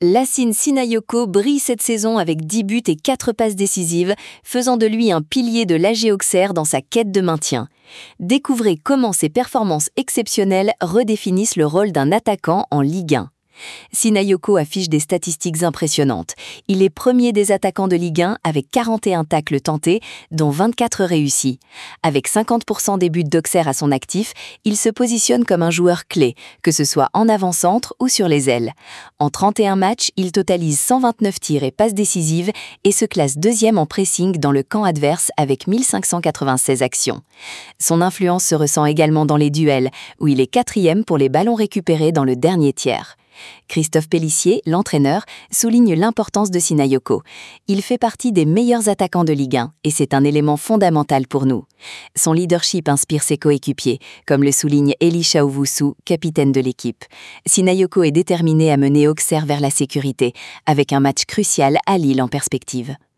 Lacine Sinayoko brille cette saison avec 10 buts et 4 passes décisives, faisant de lui un pilier de l'AG Auxerre dans sa quête de maintien. Découvrez comment ses performances exceptionnelles redéfinissent le rôle d'un attaquant en Ligue 1. Sinayoko affiche des statistiques impressionnantes. Il est premier des attaquants de Ligue 1 avec 41 tacles tentés, dont 24 réussis. Avec 50% des buts d'Auxerre à son actif, il se positionne comme un joueur clé, que ce soit en avant-centre ou sur les ailes. En 31 matchs, il totalise 129 tirs et passes décisives et se classe deuxième en pressing dans le camp adverse avec 1596 actions. Son influence se ressent également dans les duels, où il est quatrième pour les ballons récupérés dans le dernier tiers. Christophe Pélissier, l'entraîneur, souligne l'importance de Sinayoko. Il fait partie des meilleurs attaquants de Ligue 1 et c'est un élément fondamental pour nous. Son leadership inspire ses coéquipiers, comme le souligne Elisha Owusu, capitaine de l'équipe. Sinayoko est déterminé à mener Auxerre vers la sécurité, avec un match crucial à Lille en perspective.